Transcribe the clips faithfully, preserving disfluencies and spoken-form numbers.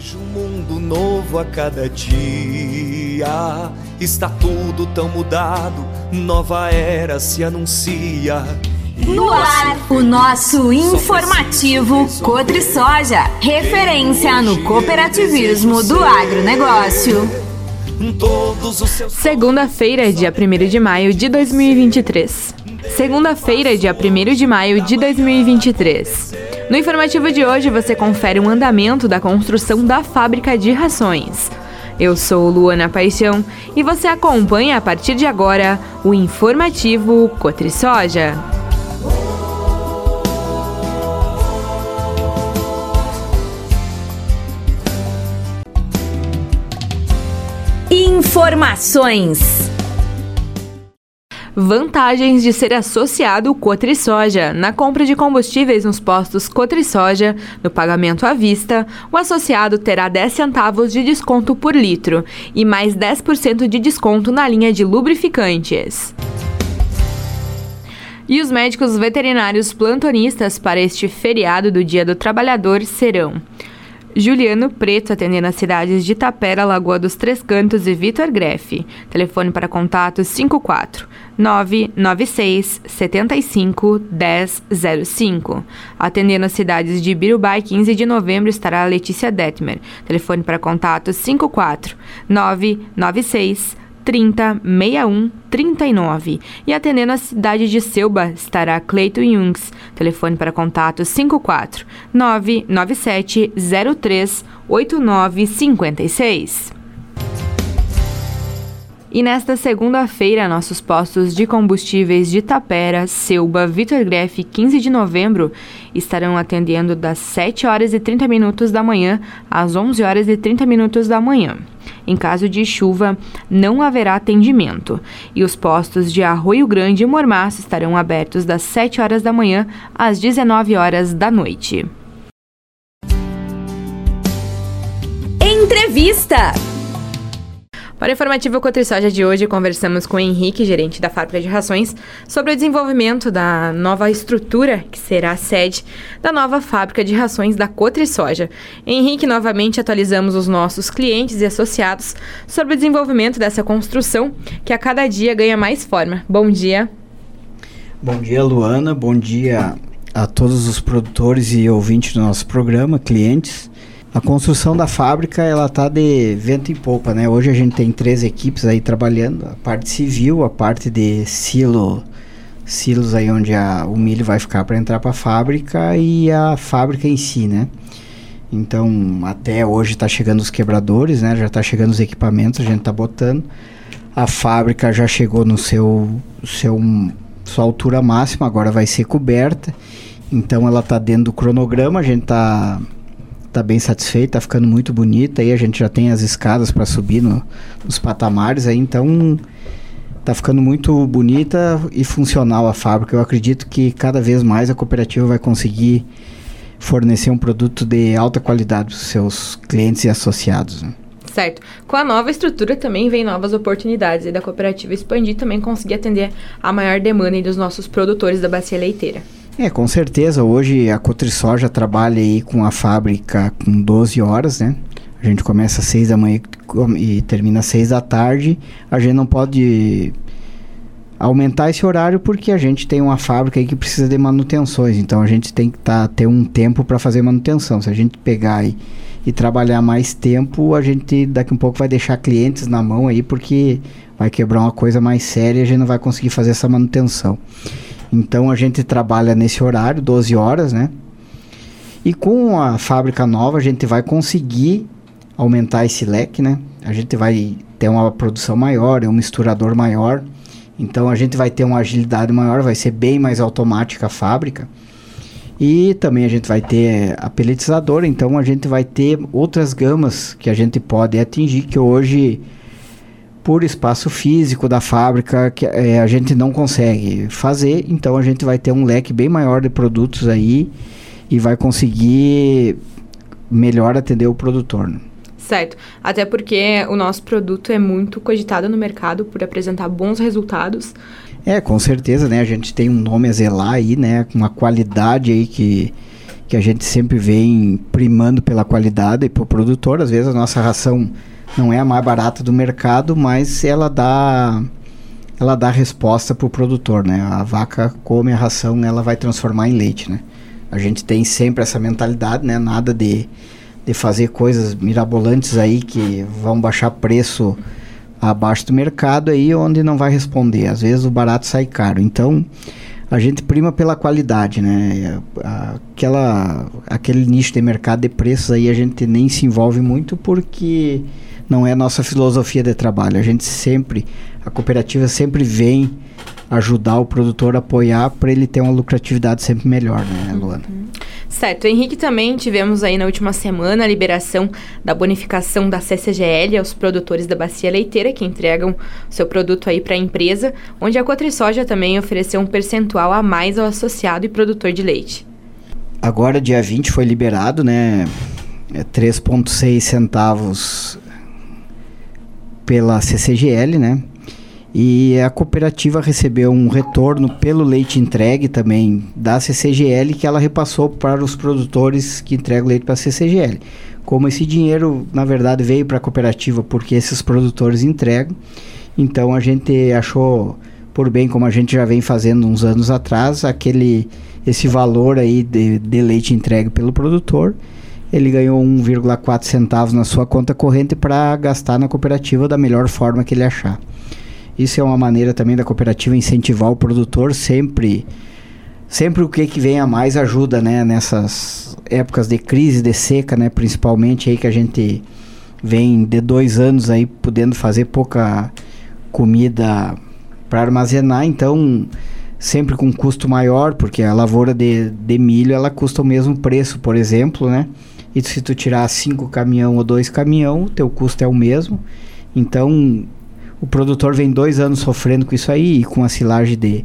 Vejo um mundo novo a cada dia, está tudo tão mudado, nova era se anuncia. No ar, o nosso informativo Cotrisoja, referência no cooperativismo do agronegócio. Segunda-feira, dia primeiro de maio de dois mil e vinte e três. Segunda-feira, dia primeiro de maio de dois mil e vinte e três. No informativo de hoje você confere o andamento da construção da fábrica de rações. Eu sou Luana Paixão e você acompanha a partir de agora o informativo Cotrisoja. Informações. Vantagens de ser associado Cotrisoja. Na compra de combustíveis nos postos Cotrisoja, no pagamento à vista, o associado terá dez centavos de desconto por litro e mais dez por cento de desconto na linha de lubrificantes. E os médicos veterinários plantonistas para este feriado do Dia do Trabalhador serão Juliano Preto, atendendo as cidades de Tapera, Lagoa dos Três Cantos e Vitor Grefe. Telefone para contato cinco quatro nove nove seis sete cinco um zero zero cinco. Atendendo as cidades de Birubá e quinze de novembro estará a Letícia Detmer. Telefone para contato cinco quatro nove nove seis trinta sessenta e um trinta e nove. E atendendo a cidade de Selba estará Cleiton Jungs. Telefone para contato cinco quatro nove nove sete zero três oito nove cinco seis. E nesta segunda-feira, nossos postos de combustíveis de Tapera, Selba, Vitor Grefe, quinze de novembro, estarão atendendo das sete horas e trinta minutos da manhã às onze horas e trinta minutos da manhã. Em caso de chuva, não haverá atendimento. E os postos de Arroio Grande e Mormaço estarão abertos das sete horas da manhã às dezenove horas da noite. Entrevista. Para o informativo Cotrisoja de hoje, conversamos com o Henrique, gerente da fábrica de rações, sobre o desenvolvimento da nova estrutura que será a sede da nova fábrica de rações da Cotrisoja. Henrique, novamente atualizamos os nossos clientes e associados sobre o desenvolvimento dessa construção que a cada dia ganha mais forma. Bom dia. Bom dia, Luana. Bom dia a todos os produtores e ouvintes do nosso programa, clientes. A construção da fábrica, ela tá de vento em popa, né? Hoje a gente tem três equipes aí trabalhando, a parte civil, a parte de silo, silos aí onde a, o milho vai ficar para entrar para a fábrica e a fábrica em si, né? Então, até hoje tá chegando os quebradores, né? Já tá chegando os equipamentos, a gente tá botando. A fábrica já chegou no seu, seu sua altura máxima, agora vai ser coberta. Então, ela tá dentro do cronograma, a gente tá... tá bem satisfeito, tá ficando muito bonita, aí a gente já tem as escadas para subir no, nos patamares, aí então tá ficando muito bonita e funcional a fábrica. Eu acredito que cada vez mais a cooperativa vai conseguir fornecer um produto de alta qualidade para os seus clientes e associados, né? Certo. Com a nova estrutura também vem novas oportunidades e da cooperativa expandir também conseguir atender a maior demanda dos nossos produtores da bacia leiteira. É, com certeza. Hoje a Cotrisoja trabalha aí com a fábrica com doze horas, né? A gente começa às seis da manhã e termina às seis da tarde. A gente não pode aumentar esse horário porque a gente tem uma fábrica aí que precisa de manutenções. Então a gente tem que tá, ter um tempo para fazer manutenção. Se a gente pegar e, e trabalhar mais tempo, a gente daqui a um pouco vai deixar clientes na mão aí porque vai quebrar uma coisa mais séria e a gente não vai conseguir fazer essa manutenção. Então a gente trabalha nesse horário, doze horas, né? E com a fábrica nova a gente vai conseguir aumentar esse leque, né? A gente vai ter uma produção maior, um misturador maior. Então a gente vai ter uma agilidade maior, vai ser bem mais automática a fábrica. E também a gente vai ter a peletizadora, então a gente vai ter outras gamas que a gente pode atingir, que hoje, por espaço físico da fábrica, que é, a gente não consegue fazer. Então a gente vai ter um leque bem maior de produtos aí e vai conseguir melhor atender o produtor, né? Certo, até porque o nosso produto é muito cogitado no mercado por apresentar bons resultados. É, com certeza, né? A gente tem um nome a zelar aí, né? Uma qualidade aí que, que a gente sempre vem primando pela qualidade para o produtor. Às vezes a nossa ração não é a mais barata do mercado, mas ela dá, ela dá resposta para o produtor, né? A vaca come a ração, ela vai transformar em leite, né? A gente tem sempre essa mentalidade, né? Nada de, de fazer coisas mirabolantes aí que vão baixar preço abaixo do mercado aí, onde não vai responder. Às vezes o barato sai caro. Então a gente prima pela qualidade, né? Aquela, aquele nicho de mercado de preços aí a gente nem se envolve muito, porque não é a nossa filosofia de trabalho. A gente sempre, a cooperativa sempre vem ajudar o produtor a apoiar para ele ter uma lucratividade sempre melhor, né, Luana? Uhum. Certo. Henrique, também tivemos aí na última semana a liberação da bonificação da C C G L aos produtores da bacia leiteira que entregam seu produto aí para a empresa, onde a Cotrisoja também ofereceu um percentual a mais ao associado e produtor de leite. Agora, dia vinte, foi liberado, né, três vírgula seis centavos pela C C G L, né? E a cooperativa recebeu um retorno pelo leite entregue também da C C G L, que ela repassou para os produtores que entregam leite para a C C G L. Como esse dinheiro, na verdade, veio para a cooperativa porque esses produtores entregam, então a gente achou por bem, como a gente já vem fazendo uns anos atrás, aquele, esse valor aí de, de leite entregue pelo produtor. Ele ganhou um vírgula quatro centavos na sua conta corrente para gastar na cooperativa da melhor forma que ele achar. Isso é uma maneira também da cooperativa incentivar o produtor. Sempre, sempre o que, que vem a mais ajuda, né? Nessas épocas de crise, de seca, né? Principalmente aí que a gente vem de dois anos aí podendo fazer pouca comida para armazenar. Então, sempre com custo maior, porque a lavoura de, de milho, ela custa o mesmo preço, por exemplo, né? E se tu tirar cinco caminhão ou dois caminhão, o teu custo é o mesmo. Então, o produtor vem dois anos sofrendo com isso aí, e com a silagem de,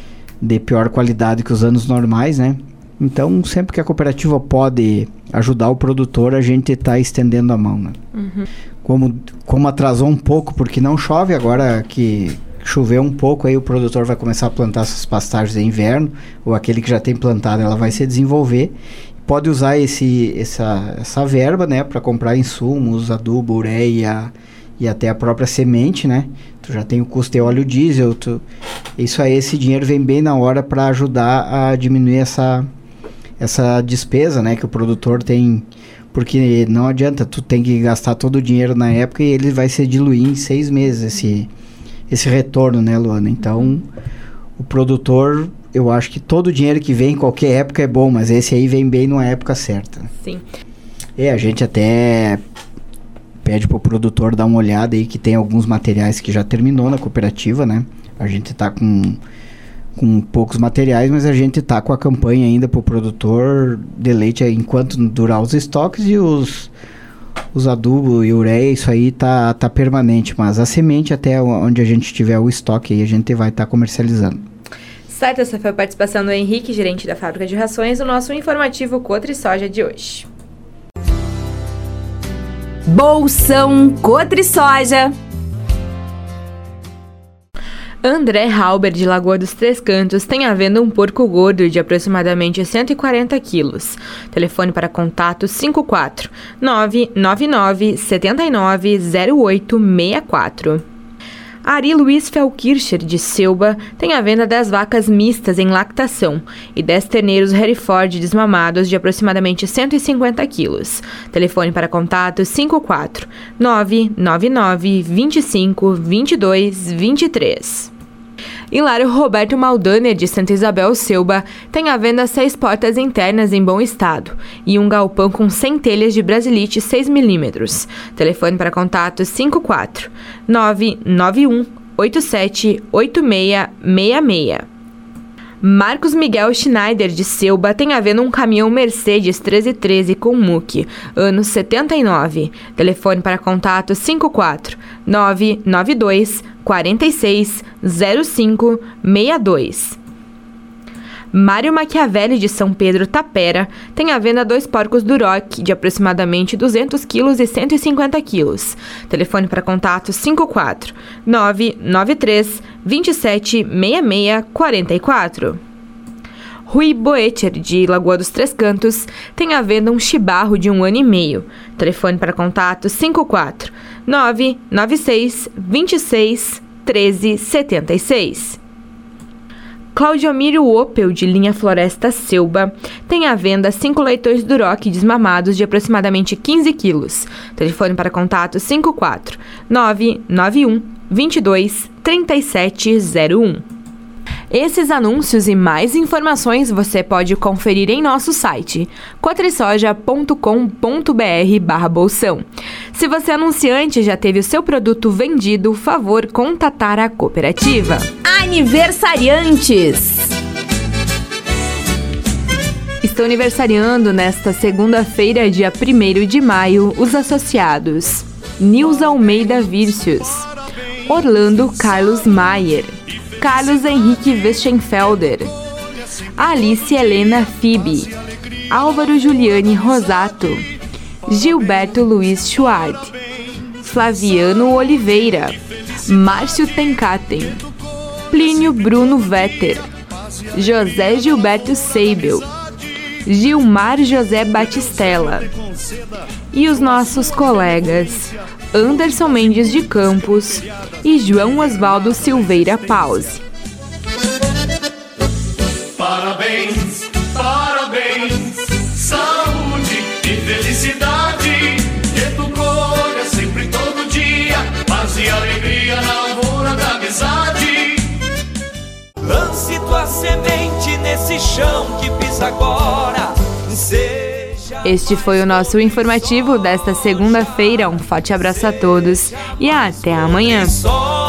de pior qualidade que os anos normais, né? Então, sempre que a cooperativa pode ajudar o produtor, a gente está estendendo a mão, né? Uhum. Como, como atrasou um pouco, porque não chove, agora que choveu um pouco, aí o produtor vai começar a plantar essas pastagens de inverno, ou aquele que já tem plantado, ela vai se desenvolver. Pode usar esse, essa, essa verba, né, para comprar insumos, adubo, ureia e até a própria semente, né? Tu já tem o custo de óleo diesel, tu, isso aí, esse dinheiro vem bem na hora para ajudar a diminuir essa, essa despesa, né, que o produtor tem, porque não adianta, tu tem que gastar todo o dinheiro na época e ele vai se diluir em seis meses, esse, esse retorno, né, Luana? Então, o produtor, eu acho que todo o dinheiro que vem em qualquer época é bom, mas esse aí vem bem numa época certa. Sim. É, a gente até pede pro produtor dar uma olhada aí, que tem alguns materiais que já terminou na cooperativa, né? A gente tá com, com poucos materiais, mas a gente tá com a campanha ainda pro produtor de leite enquanto durar os estoques, e os, os adubos e ureia, isso aí tá, tá permanente, mas a semente até onde a gente tiver o estoque aí, a gente vai estar tá comercializando. Certo, essa foi a participação do Henrique, gerente da fábrica de rações, no nosso informativo Cotrisoja de hoje. Bolsão Cotrisoja. André Halber, de Lagoa dos Três Cantos, tem à venda um porco gordo de aproximadamente cento e quarenta quilos. Telefone para contato cinco quatro nove nove nove sete nove zero oito seis quatro. Ari Luiz Felkircher, de Selba, tem à venda dez vacas mistas em lactação e dez terneiros Hereford desmamados de aproximadamente cento e cinquenta quilos. Telefone para contato cinco quatro nove nove nove dois cinco dois dois dois três. Hilário Roberto Maldaner, de Santa Isabel Selba, tem à venda seis portas internas em bom estado e um galpão com cem telhas de brasilite seis milímetros. Telefone para contato cinco quatro nove nove um oito sete oito seis seis seis. Marcos Miguel Schneider, de Selba, tem à venda um caminhão Mercedes treze treze com M U C, ano setenta e nove. Telefone para contato cinco quatro nove nove dois quatro seis zero cinco seis dois. Mário Machiavelli, de São Pedro Tapera, tem à venda dois porcos Duroc de aproximadamente duzentos quilos e cento e cinquenta quilos. Telefone para contato cinco quatro nove nove três dois sete seis seis quatro quatro. Rui Boecher, de Lagoa dos Três Cantos, tem à venda um chibarro de um ano e meio. Telefone para contato cinco quatro nove nove seis dois seis um três sete seis. Claudiomiro Opel, de linha Floresta Selba, tem à venda cinco leitões Duroc desmamados de aproximadamente quinze quilos. Telefone para contato cinco quatro nove nove um dois dois três sete zero um. Esses anúncios e mais informações você pode conferir em nosso site cotrisoja ponto com ponto br barra bolsão. Se você é anunciante e já teve o seu produto vendido, favor contatar a cooperativa. Aniversariantes! Estão aniversariando nesta segunda-feira, dia primeiro de maio, os associados Nilza Almeida Vírcios, Orlando Carlos Maier, Carlos Henrique Westenfelder, Alice Helena Fibe, Álvaro Juliane Rosato, Gilberto Luiz Schwad, Flaviano Oliveira, Márcio Tenkaten, Plínio Bruno Vetter, José Gilberto Seibel, Gilmar José Batistella e os nossos colegas Anderson Mendes de Campos e João Osvaldo Silveira Pause. Parabéns, parabéns, saúde e felicidade, que tu colha sempre todo dia, paz e alegria na lavoura da amizade. Lance tua semente nesse chão que pisa agora, seja... Este foi o nosso informativo desta segunda-feira. Um forte abraço a todos e até amanhã.